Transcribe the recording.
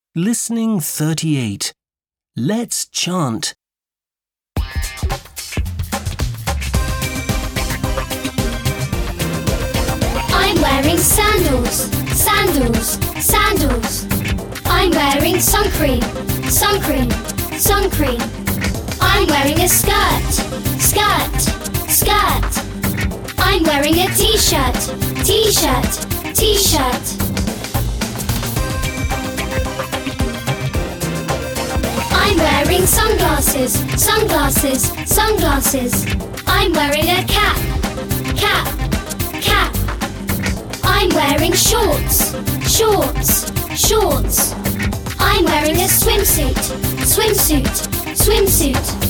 Listening 38. Let's chant. I'm wearing sandals, sandals, sandals. I'm wearing sun cream, sun cream, sun cream. I'm wearing a skirt, skirt, skirt. I'm wearing a t-shirt, t-shirt, t-shirt. I'm wearing sunglasses, sunglasses, sunglasses. I'm wearing a cap, cap, cap. I'm wearing shorts, shorts, shorts. I'm wearing a swimsuit, swimsuit, swimsuit.